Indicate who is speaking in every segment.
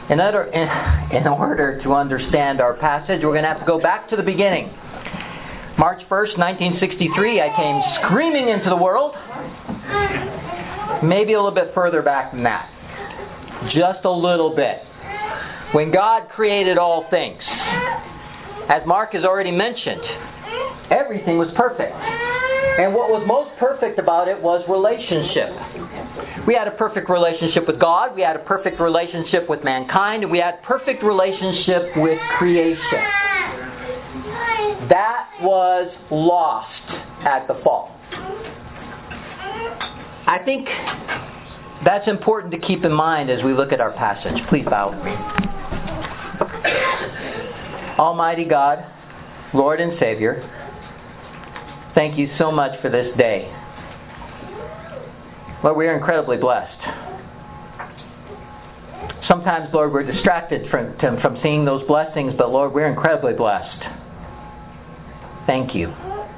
Speaker 1: In order to understand our passage, we're going to have to go back to the beginning. March 1st, 1963, I came screaming into the world. Maybe a little bit further back than that. Just a little bit. When God created all things, as Mark has already mentioned, everything was perfect. And what was most perfect about it was relationship. We had a perfect relationship with God, we had a perfect relationship with mankind, and we had a perfect relationship with creation. That was lost at the fall. I think that's important to keep in mind as we look at our passage. Please bow with me. Almighty God, Lord and Savior, thank you so much for this day. Lord, we are incredibly blessed. Sometimes, Lord, we're distracted from seeing those blessings, but Lord, we're incredibly blessed. Thank you.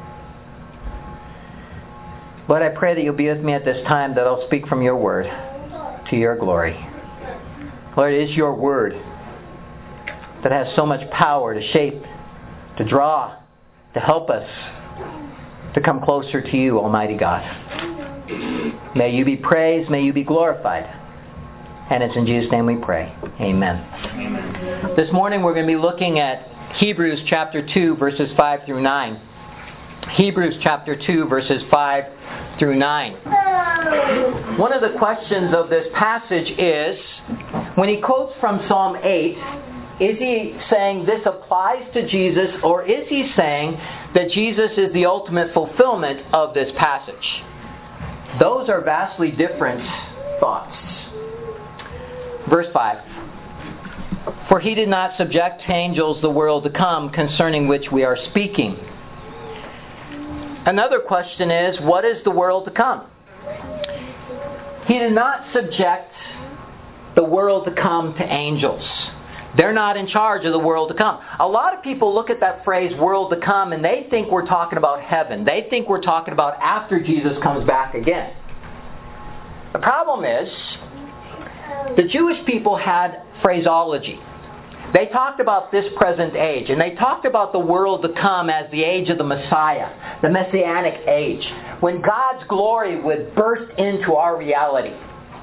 Speaker 1: Lord, I pray that you'll be with me at this time, that I'll speak from your word to your glory. Lord, it is your word that has so much power to shape, to draw, to help us to come closer to you, Almighty God. May you be praised, may you be glorified. And it's in Jesus' name we pray. Amen. Amen. This morning we're going to be looking at Hebrews chapter 2, verses 5 through 9. Hebrews chapter 2, verses 5 through 9. One of the questions of this passage is, when he quotes from Psalm 8, is he saying this applies to Jesus, or is he saying that Jesus is the ultimate fulfillment of this passage? Those are vastly different thoughts. Verse 5. For he did not subject to angels the world to come, concerning which we are speaking. Another question is, what is the world to come? He did not subject the world to come to angels. They're not in charge of the world to come. A lot of people look at that phrase, world to come, and they think we're talking about heaven. They think we're talking about after Jesus comes back again. The problem is, the Jewish people had phraseology. They talked about this present age, and they talked about the world to come as the age of the Messiah, the Messianic age, when God's glory would burst into our reality.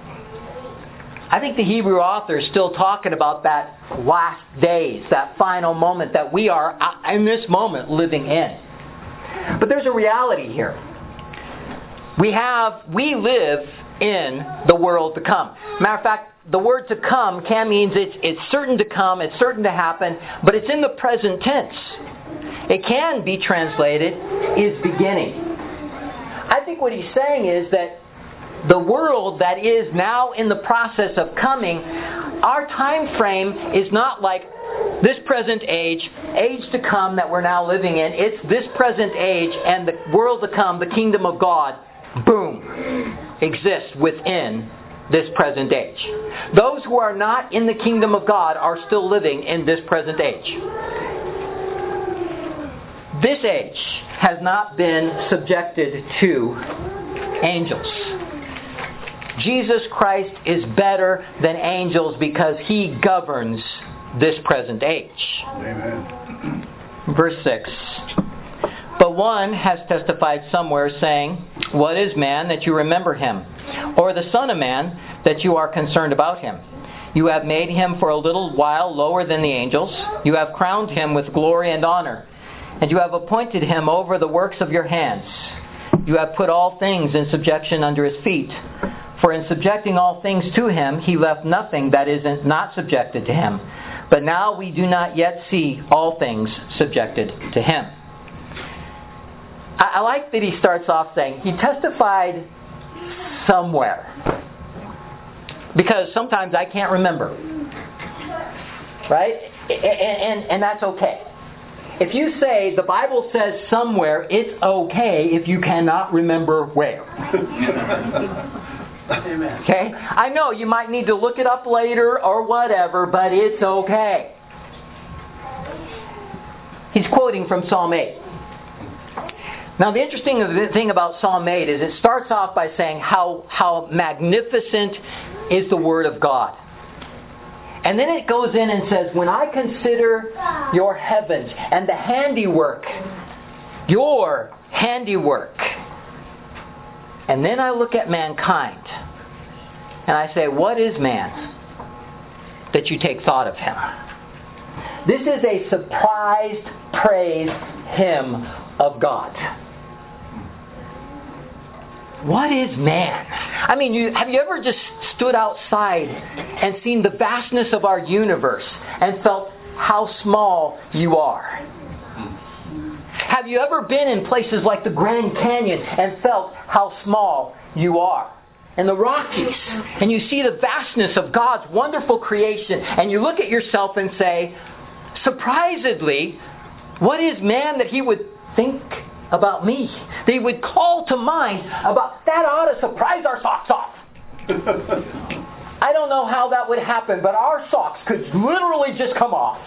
Speaker 1: I think the Hebrew author is still talking about that last days, that final moment that we are, in this moment, living in. But there's a reality here. We live in the world to come. Matter of fact, the word to come means it's certain to come, it's certain to happen, but it's in the present tense. It can be translated, is beginning. I think what he's saying is that the world that is now in the process of coming, our time frame is not like this present age to come that we're now living in. It's this present age and the world to come, the kingdom of God, boom, exists within this present age. Those who are not in the kingdom of God are still living in this present age. This age has not been subjected to angels. Jesus Christ is better than angels because He governs this present age.
Speaker 2: Amen.
Speaker 1: Verse 6. But one has testified somewhere, saying, what is man that you remember him? Or the Son of Man that you are concerned about him? You have made him for a little while lower than the angels. You have crowned him with glory and honor. And you have appointed him over the works of your hands. You have put all things in subjection under his feet. For in subjecting all things to him, he left nothing that is not subjected to him. But now we do not yet see all things subjected to him. I like that he starts off saying, he testified somewhere. Because sometimes I can't remember. Right? And that's okay. If you say the Bible says somewhere, it's okay if you cannot remember where. Okay? I know you might need to look it up later or whatever, but it's okay. He's quoting from Psalm 8. Now the interesting thing about Psalm 8 is it starts off by saying how magnificent is the Word of God. And then it goes in and says, when I consider your heavens and the handiwork, your handiwork, and then I look at mankind, and I say, what is man that you take thought of him? This is a surprised praise hymn of God. What is man? I mean, have you ever just stood outside and seen the vastness of our universe and felt how small you are? Have you ever been in places like the Grand Canyon and felt how small you are? And the Rockies, and you see the vastness of God's wonderful creation, and you look at yourself and say, surprisedly, what is man that he would think about me? That he would call to mind about that ought to surprise our socks off. I don't know how that would happen, but our socks could literally just come off.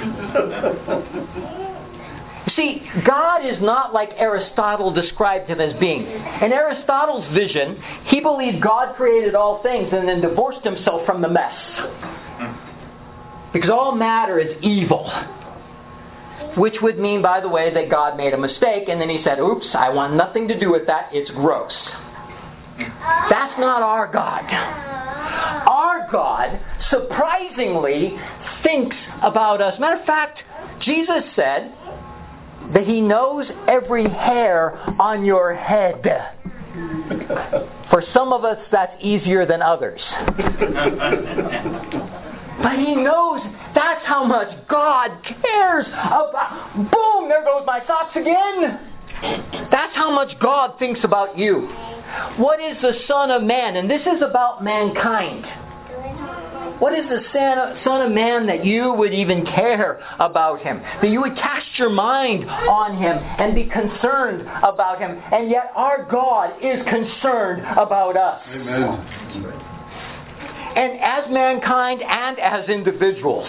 Speaker 1: See, God is not like Aristotle described him as being. In Aristotle's vision, he believed God created all things and then divorced himself from the mess. Because all matter is evil. Which would mean, by the way, that God made a mistake and then he said, oops, I want nothing to do with that, it's gross. That's not our God. Our God, surprisingly, thinks about us. Matter of fact, Jesus said that he knows every hair on your head. For some of us, that's easier than others. But he knows that's how much God cares about. Boom! There goes my socks again. That's how much God thinks about you. What is the Son of Man? And this is about mankind. What is the Son of Man that you would even care about him? That you would cast your mind on him and be concerned about him. And yet our God is concerned about us.
Speaker 2: Amen.
Speaker 1: And as mankind and as individuals.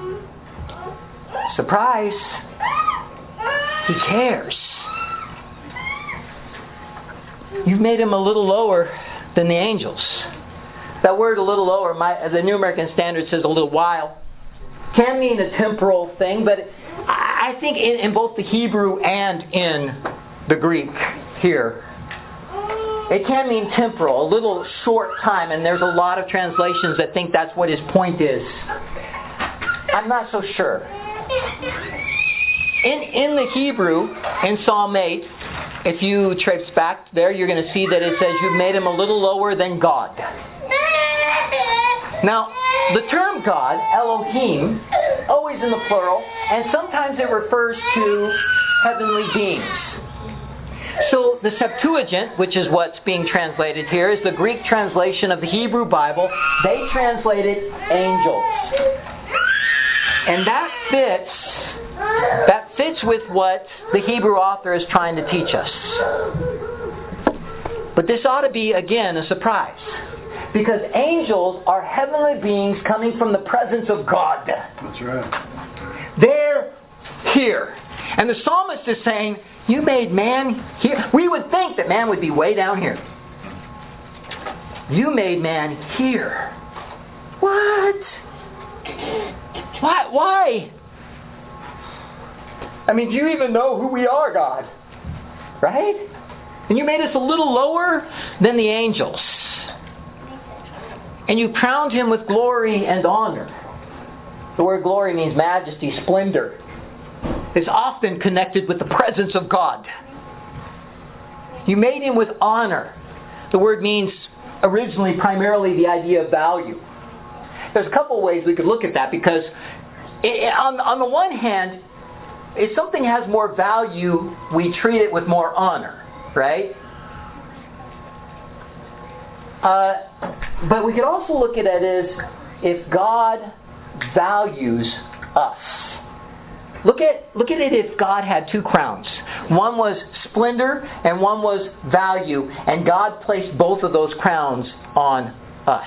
Speaker 1: Surprise! He cares. You've made him a little lower than the angels. That word a little lower, the New American Standard says a little while. Can mean a temporal thing, but I think in both the Hebrew and in the Greek here, it can mean temporal, a little short time, and there's a lot of translations that think that's what his point is. I'm not so sure. In the Hebrew, in Psalm 8, if you trace back there, you're going to see that it says you've made him a little lower than God. Now, the term God, Elohim, always in the plural, and sometimes it refers to heavenly beings. So the Septuagint, which is what's being translated here, is the Greek translation of the Hebrew Bible. They translated angels. And that fits with what the Hebrew author is trying to teach us. But this ought to be, again, a surprise. Because angels are heavenly beings coming from the presence of God.
Speaker 2: That's right.
Speaker 1: They're here. And the psalmist is saying, you made man here. We would think that man would be way down here. You made man here. What? Why? I mean, do you even know who we are, God? Right? And you made us a little lower than the angels. And you crowned him with glory and honor. The word glory means majesty, splendor. It's often connected with the presence of God. You made him with honor. The word means originally primarily the idea of value. There's a couple of ways we could look at that, because on the one hand, if something has more value, we treat it with more honor, right? But we could also look at it as if God values us. Look at it if God had two crowns. One was splendor and one was value. And God placed both of those crowns on us.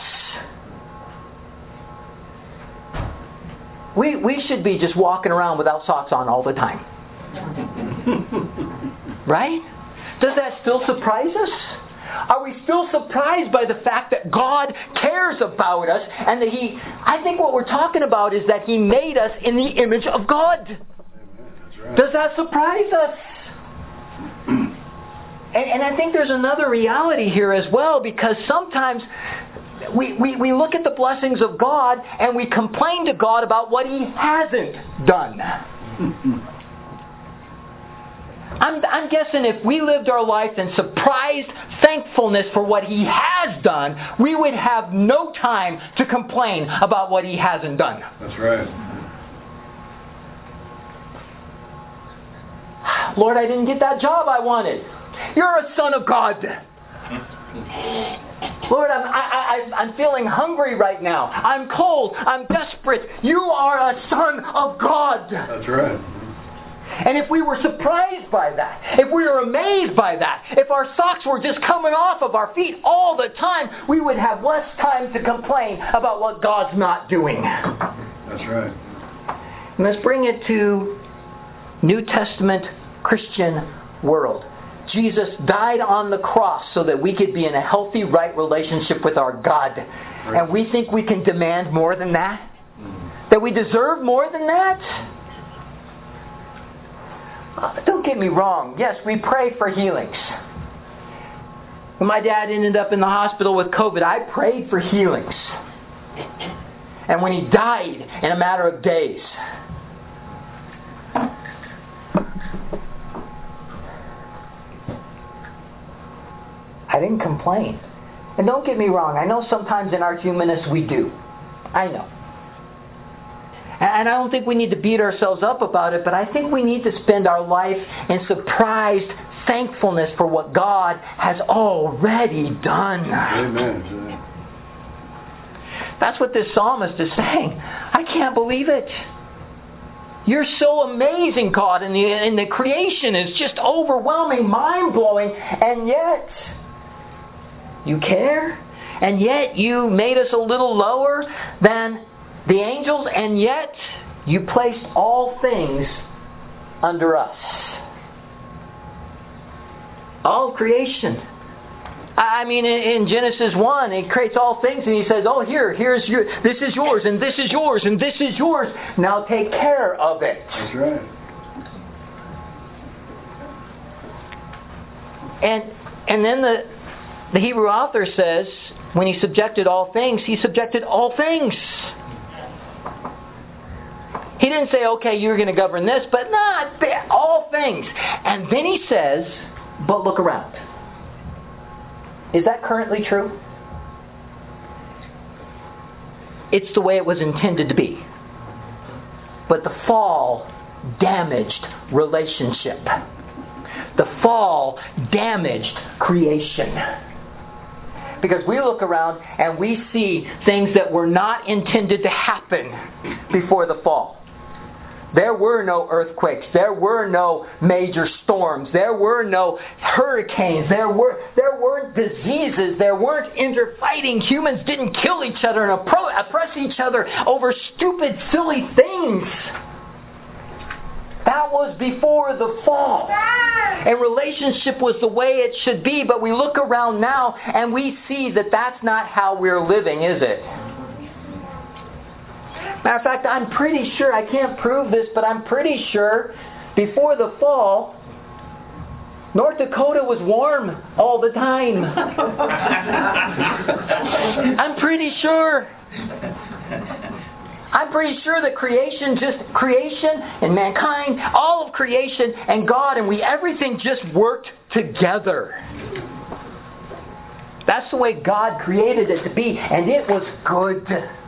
Speaker 1: We should be just walking around without socks on all the time. Right? Does that still surprise us? Are we still surprised by the fact that God cares about us and that I think what we're talking about is that He made us in the image of God.
Speaker 2: That's right.
Speaker 1: Does that surprise us? And I think there's another reality here as well, because sometimes we look at the blessings of God and we complain to God about what He hasn't done. I'm guessing if we lived our life in surprised thankfulness for what He has done, we would have no time to complain about what He hasn't done.
Speaker 2: That's right.
Speaker 1: Lord, I didn't get that job I wanted. You're a son of God. Lord, I'm feeling hungry right now. I'm cold. I'm desperate. You are a son of God.
Speaker 2: That's right.
Speaker 1: And if we were surprised by that, if we were amazed by that, if our socks were just coming off of our feet all the time, we would have less time to complain about what God's not doing.
Speaker 2: That's right.
Speaker 1: And let's bring it to New Testament Christian world. Jesus died on the cross so that we could be in a healthy, right relationship with our God. Right. And we think we can demand more than that? That we deserve more than that? Don't get me wrong. Yes, we pray for healings. When my dad ended up in the hospital with COVID, I prayed for healings. And when he died in a matter of days, I didn't complain. And don't get me wrong, I know sometimes in our humanness we do. I know. And I don't think we need to beat ourselves up about it, but I think we need to spend our life in surprised thankfulness for what God has already done.
Speaker 2: Amen.
Speaker 1: That's what this psalmist is saying. I can't believe it. You're so amazing, God, and the creation is just overwhelming, mind-blowing, and yet you care, and yet you made us a little lower than the angels, and yet you placed all things under us. All creation. I mean, in Genesis 1, He creates all things, and He says, "Oh, here's your, this is yours, and this is yours, and this is yours. Now take care of it."
Speaker 2: That's right.
Speaker 1: And then the Hebrew author says, when He subjected all things, He subjected all things. He didn't say, okay, you're going to govern this, but not all things. And then He says, but look around. Is that currently true? It's the way it was intended to be. But the fall damaged relationship. The fall damaged creation. Because we look around and we see things that were not intended to happen before the fall. There were no earthquakes. There were no major storms. There were no hurricanes. There weren't diseases. There weren't interfighting. Humans didn't kill each other and oppress each other over stupid, silly things. That was before the fall. And relationship was the way it should be, but we look around now and we see that that's not how we're living, is it? Matter of fact, I'm pretty sure, I can't prove this, but I'm pretty sure before the fall, North Dakota was warm all the time. I'm pretty sure. I'm pretty sure that creation and mankind, all of creation and God and everything just worked together. That's the way God created it to be, and it was good.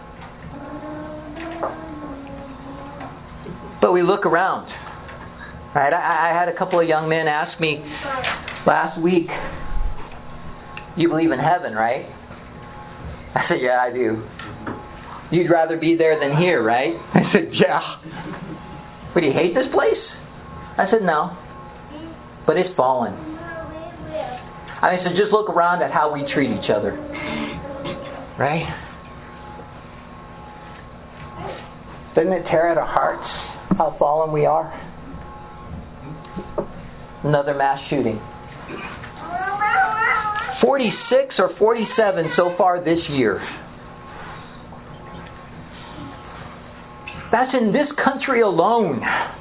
Speaker 1: But we look around. Right? I had a couple of young men ask me last week, "You believe in heaven, right?" I said, "Yeah, I do." "You'd rather be there than here, right?" I said, "Yeah." "But do you hate this place?" I said, "No. But it's fallen." I said, just look around at how we treat each other. Right? Doesn't it tear at our hearts how fallen we are? Another mass shooting. 46 or 47 so far this year. That's in this country alone.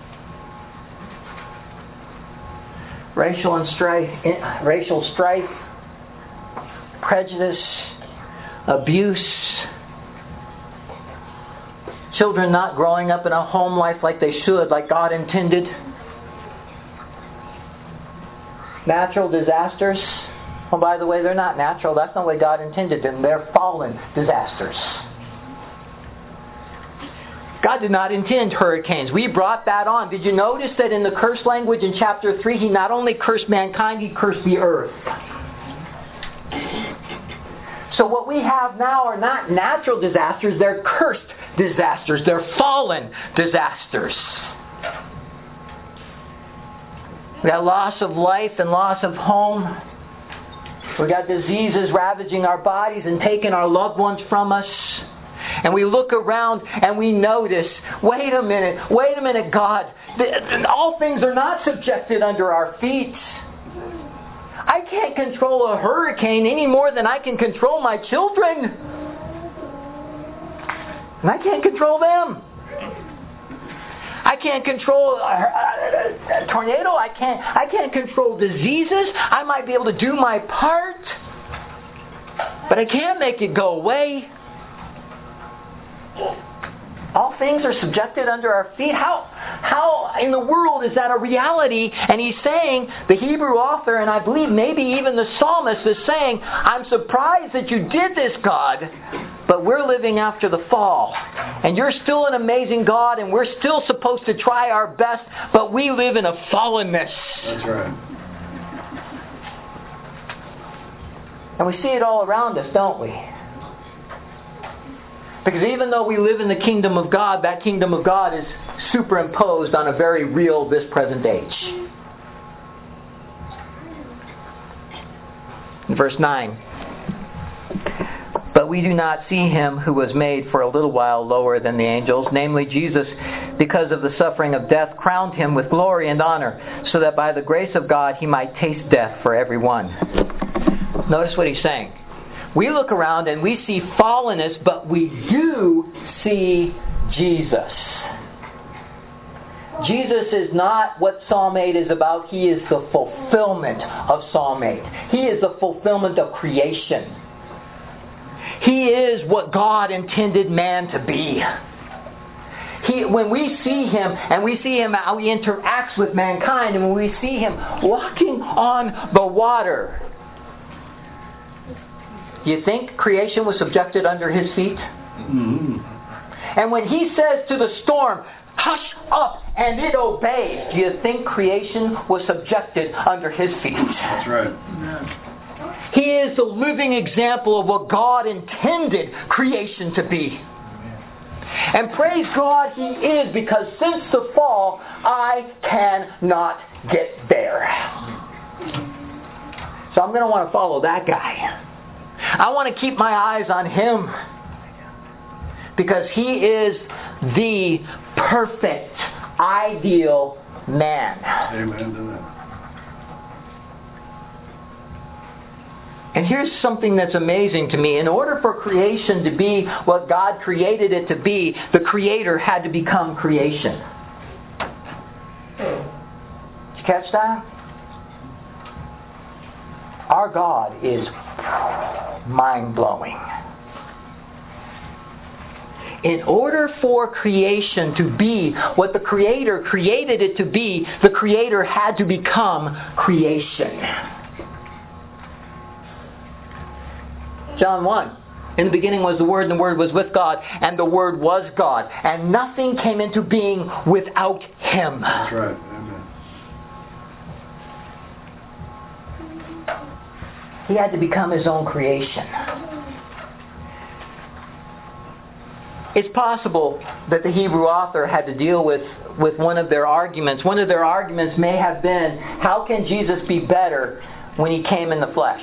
Speaker 1: Racial strife, prejudice, abuse, children not growing up in a home life like they should, like God intended. Natural disasters. Oh, by the way, they're not natural. That's not the way God intended them. They're fallen disasters. God did not intend hurricanes. We brought that on. Did you notice that in the curse language in chapter 3, He not only cursed mankind, He cursed the earth. So what we have now are not natural disasters, they're cursed disasters. They're fallen disasters. We got loss of life and loss of home. We got diseases ravaging our bodies and taking our loved ones from us. And we look around and we notice, wait a minute, God, all things are not subjected under our feet. I can't control a hurricane any more than I can control my children. And I can't control them. I can't control a tornado. I can't control diseases. I might be able to do my part, but I can't make it go away. All things are subjected under our feet. How in the world is that a reality? And he's saying, the Hebrew author, and I believe maybe even the psalmist is saying, I'm surprised that you did this, God, but we're living after the fall. And you're still an amazing God, and we're still supposed to try our best, but we live in a fallenness.
Speaker 2: That's right.
Speaker 1: And we see it all around us, don't we? Because even though we live in the kingdom of God, that kingdom of God is superimposed on a very real, this present age. In verse 9. But we do not see Him who was made for a little while lower than the angels, namely Jesus, because of the suffering of death, crowned Him with glory and honor, so that by the grace of God He might taste death for everyone. Notice what he's saying. We look around and we see fallenness, but we do see Jesus. Jesus is not what Psalm 8 is about. He is the fulfillment of Psalm 8. He is the fulfillment of creation. He is what God intended man to be. When we see Him, and we see Him how He interacts with mankind, and when we see Him walking on the water, you think creation was subjected under His feet?
Speaker 2: Mm-hmm.
Speaker 1: And when He says to the storm, hush up, and it obeys, do you think creation was subjected under His feet?
Speaker 2: That's right.
Speaker 1: He is the living example of what God intended creation to be. And praise God He is, because since the fall, I cannot get there. So I'm going to want to follow that guy. I want to keep my eyes on Him, because He is the perfect, ideal man.
Speaker 2: Amen to that.
Speaker 1: And here's something that's amazing to me. In order for creation to be what God created it to be, the Creator had to become creation. Did you catch that? Our God is mind-blowing. In order for creation to be what the Creator created it to be, the Creator had to become creation. John 1. In the beginning was the Word, and the Word was with God, and the Word was God. And nothing came into being without Him.
Speaker 2: That's right. Amen.
Speaker 1: He had to become His own creation. It's possible that the Hebrew author had to deal with one of their arguments. One of their arguments may have been, how can Jesus be better when He came in the flesh?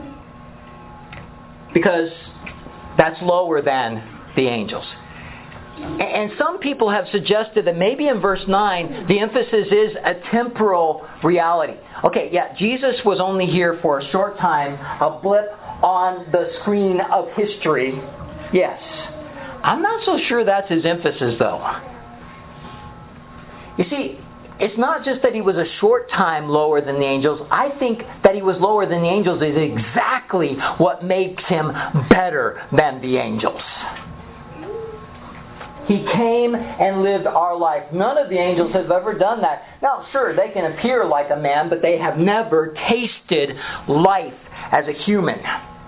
Speaker 1: Because that's lower than the angels. And some people have suggested that maybe in verse 9, the emphasis is a temporal reality. Okay, yeah, Jesus was only here for a short time, a blip on the screen of history. Yes. I'm not so sure that's his emphasis, though. You see, it's not just that he was a short time lower than the angels. I think that he was lower than the angels is exactly what makes him better than the angels. He came and lived our life. None of the angels have ever done that. Now, sure, they can appear like a man, but they have never tasted life as a human.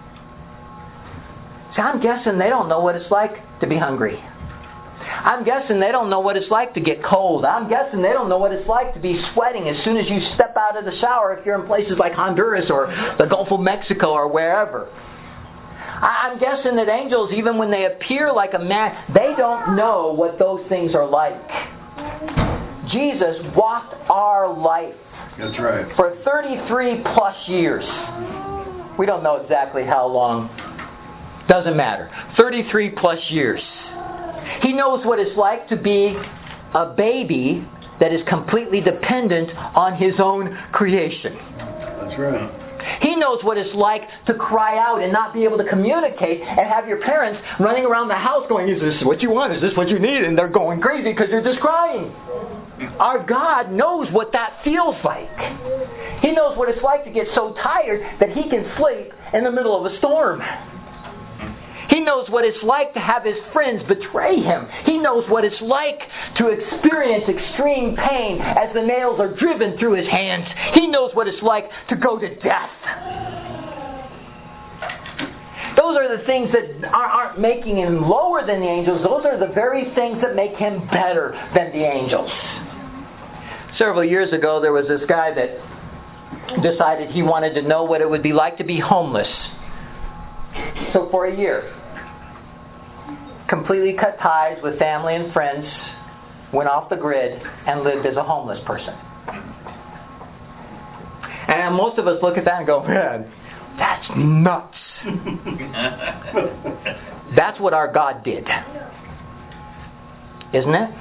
Speaker 1: So I'm guessing they don't know what it's like to be hungry. I'm guessing they don't know what it's like to get cold. I'm guessing they don't know what it's like to be sweating as soon as you step out of the shower if you're in places like Honduras or the Gulf of Mexico or wherever. I'm guessing that angels, even when they appear like a man, they don't know what those things are like. Jesus walked our life.
Speaker 2: That's right.
Speaker 1: For 33 plus years. We don't know exactly how long. Doesn't matter. 33 plus years. He knows what it's like to be a baby that is completely dependent on his own creation.
Speaker 2: That's right.
Speaker 1: He knows what it's like to cry out and not be able to communicate and have your parents running around the house going, is this what you want? Is this what you need? And they're going crazy because you're just crying. Our God knows what that feels like. He knows what it's like to get so tired that he can sleep in the middle of a storm. He knows what it's like to have his friends betray him. He knows what it's like to experience extreme pain as the nails are driven through his hands. He knows what it's like to go to death. Those are the things that aren't making him lower than the angels. Those are the very things that make him better than the angels. Several years ago, there was this guy that decided he wanted to know what it would be like to be homeless. So for a year, completely cut ties with family and friends, went off the grid, and lived as a homeless person. And most of us look at that and go, man, that's nuts. That's what our God did. Isn't it?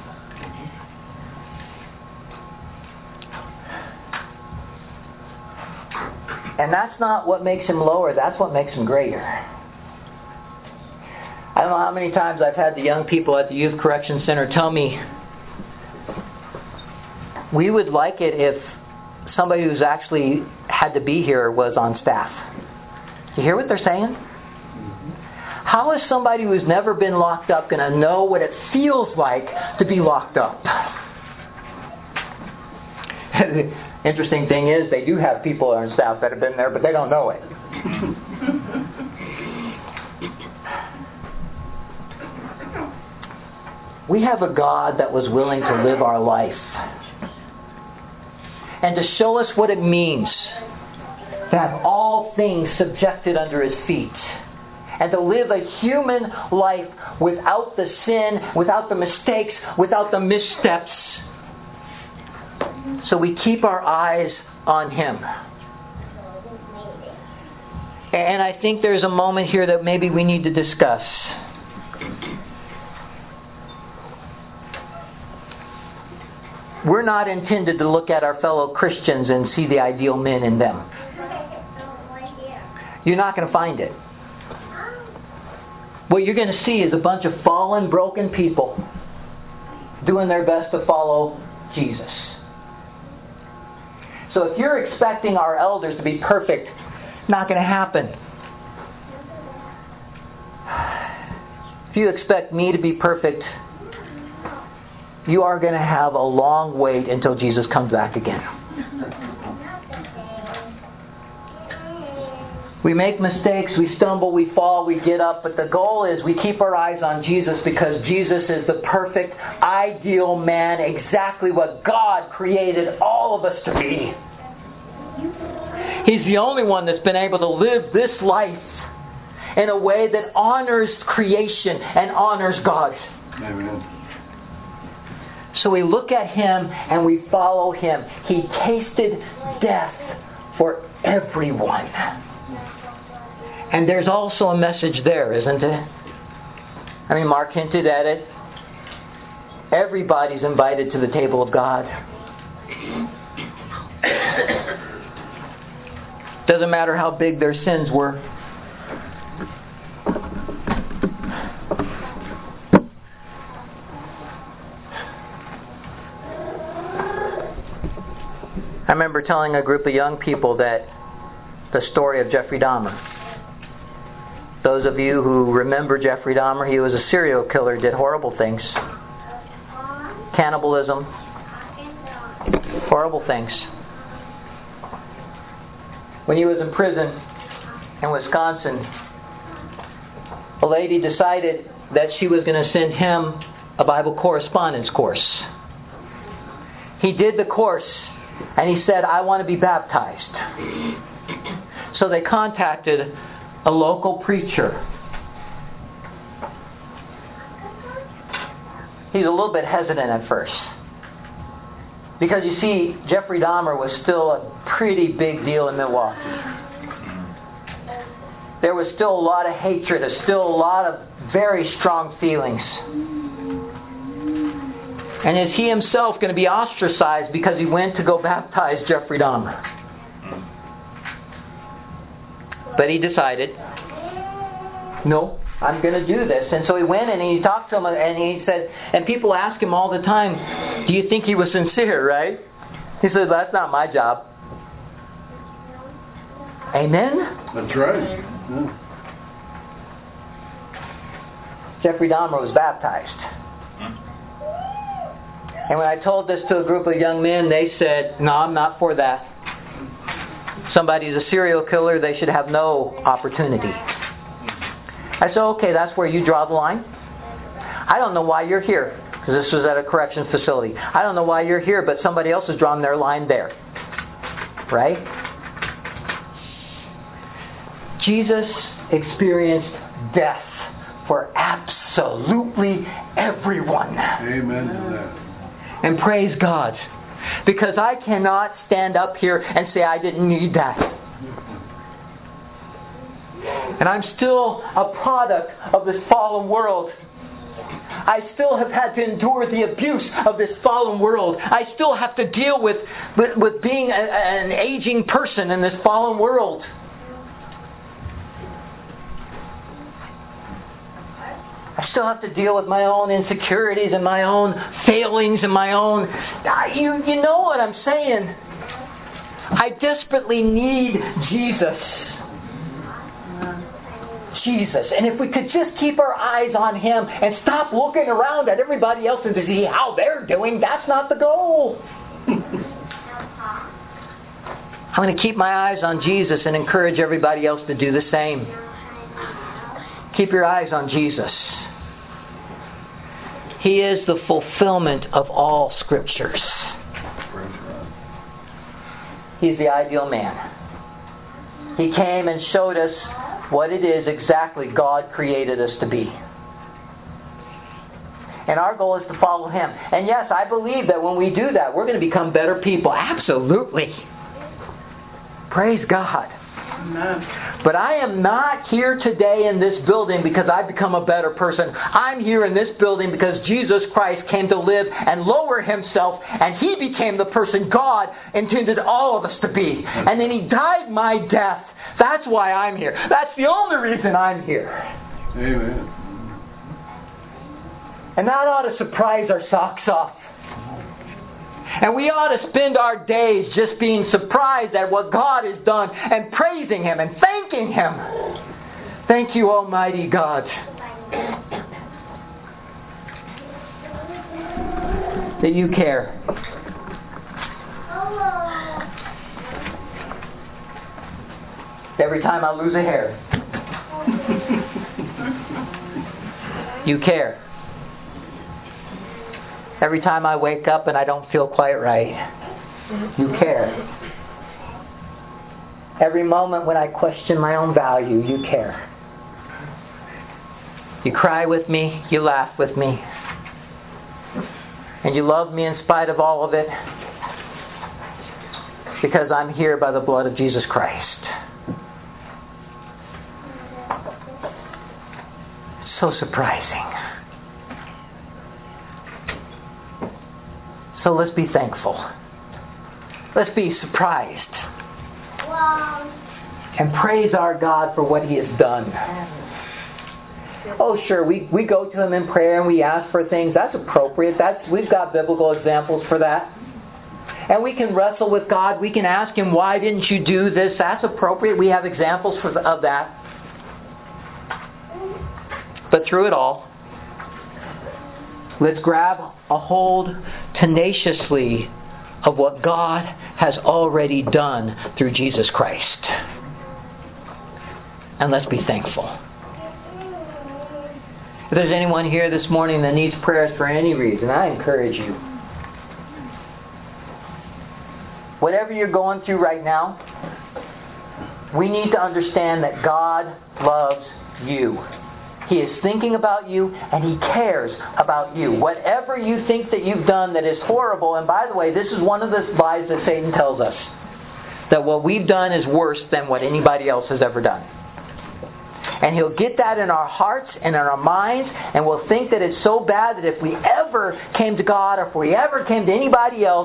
Speaker 1: And that's not what makes him lower, that's what makes him greater. I don't know how many times I've had the young people at the Youth Correction Center tell me, we would like it if somebody who's actually had to be here was on staff. You hear what they're saying? How is somebody who's never been locked up going to know what it feels like to be locked up? The interesting thing is they do have people on staff that have been there, but they don't know it. We have a God that was willing to live our life and to show us what it means to have all things subjected under his feet and to live a human life without the sin, without the mistakes, without the missteps. So we keep our eyes on him. And I think there's a moment here that maybe we need to discuss. We're not intended to look at our fellow Christians and see the ideal men in them. You're not going to find it. What you're going to see is a bunch of fallen, broken people doing their best to follow Jesus. So if you're expecting our elders to be perfect, not going to happen. If you expect me to be perfect, you are going to have a long wait until Jesus comes back again. We make mistakes, we stumble, we fall, we get up, but the goal is we keep our eyes on Jesus because Jesus is the perfect, ideal man, exactly what God created all of us to be. He's the only one that's been able to live this life in a way that honors creation and honors God.
Speaker 2: Amen.
Speaker 1: So we look at him and we follow him. He tasted death for everyone. And there's also a message there, isn't it? I mean, Mark hinted at it. Everybody's invited to the table of God. Doesn't matter how big their sins were. I remember telling a group of young people that the story of Jeffrey Dahmer. Those of you who remember Jeffrey Dahmer, he was a serial killer, did horrible things. Cannibalism. Horrible things. When he was in prison in Wisconsin, a lady decided that she was going to send him a Bible correspondence course. He did the course, and he said, "I want to be baptized." So they contacted a local preacher. He's a little bit hesitant at first. Because you see, Jeffrey Dahmer was still a pretty big deal in Milwaukee. There was still a lot of hatred. There's still a lot of very strong feelings. And is he himself going to be ostracized because he went to go baptize Jeffrey Dahmer? But he decided, no, I'm going to do this. And so he went and he talked to him and he said, and people ask him all the time, do you think he was sincere, right? He said, that's not my job. Amen?
Speaker 2: That's right. Yeah.
Speaker 1: Jeffrey Dahmer was baptized. And when I told this to a group of young men, they said, no, I'm not for that. Somebody's a serial killer, they should have no opportunity. I said, okay, that's where you draw the line. I don't know why you're here, because this was at a corrections facility. I don't know why you're here, but somebody else has drawn their line there. Right? Jesus experienced death for absolutely everyone.
Speaker 2: Amen to that.
Speaker 1: And praise God. Because I cannot stand up here and say I didn't need that. And I'm still a product of this fallen world. I still have had to endure the abuse of this fallen world. I still have to deal with being an aging person in this fallen world. I still have to deal with my own insecurities and my own failings and my own... You know what I'm saying. I desperately need Jesus. Jesus. And if we could just keep our eyes on Him and stop looking around at everybody else and to see how they're doing, that's not the goal. I'm going to keep my eyes on Jesus and encourage everybody else to do the same. Keep your eyes on Jesus. He is the fulfillment of all Scriptures. He's the ideal man. He came and showed us what it is exactly God created us to be. And our goal is to follow Him. And yes, I believe that when we do that, we're going to become better people. Absolutely. Praise God. Amen. But I am not here today in this building because I've become a better person. I'm here in this building because Jesus Christ came to live and lower Himself, and He became the person God intended all of us to be. And then He died my death. That's why I'm here. That's the only reason I'm here.
Speaker 2: Amen.
Speaker 1: And that ought to surprise our socks off. And we ought to spend our days just being surprised at what God has done and praising Him and thanking Him. Thank you, Almighty God. That you care. Every time I lose a hair, you care. Every time I wake up and I don't feel quite right, you care. Every moment when I question my own value, you care. You cry with me, you laugh with me, and you love me in spite of all of it, because I'm here by the blood of Jesus Christ. It's so surprising. So let's be thankful. Let's be surprised. And praise our God for what He has done. Oh, sure, we go to Him in prayer and we ask for things. That's appropriate. We've got biblical examples for that. And we can wrestle with God. We can ask Him, why didn't you do this? That's appropriate. We have examples of that. But through it all, let's grab a hold tenaciously of what God has already done through Jesus Christ. And let's be thankful. If there's anyone here this morning that needs prayers for any reason, I encourage you. Whatever you're going through right now, we need to understand that God loves you. He is thinking about you and He cares about you. Whatever you think that you've done that is horrible, and by the way, this is one of the lies that Satan tells us, that what we've done is worse than what anybody else has ever done. And he'll get that in our hearts and in our minds, and we'll think that it's so bad that if we ever came to God or if we ever came to anybody else,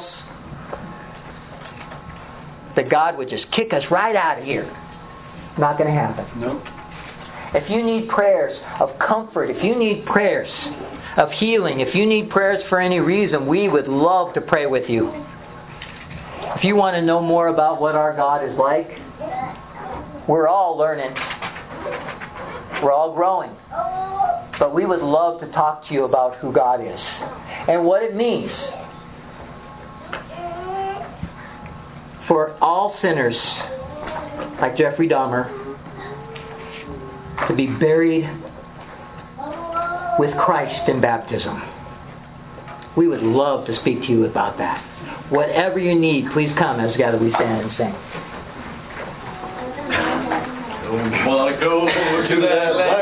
Speaker 1: that God would just kick us right out of here. Not going to happen.
Speaker 2: Nope.
Speaker 1: If you need prayers of comfort, if you need prayers of healing, if you need prayers for any reason, we would love to pray with you. If you want to know more about what our God is like, we're all learning. We're all growing. But we would love to talk to you about who God is and what it means for all sinners, like Jeffrey Dahmer, to be buried with Christ in baptism. We would love to speak to you about that. Whatever you need, please come as together we stand and sing.
Speaker 3: Don't want to go to that land.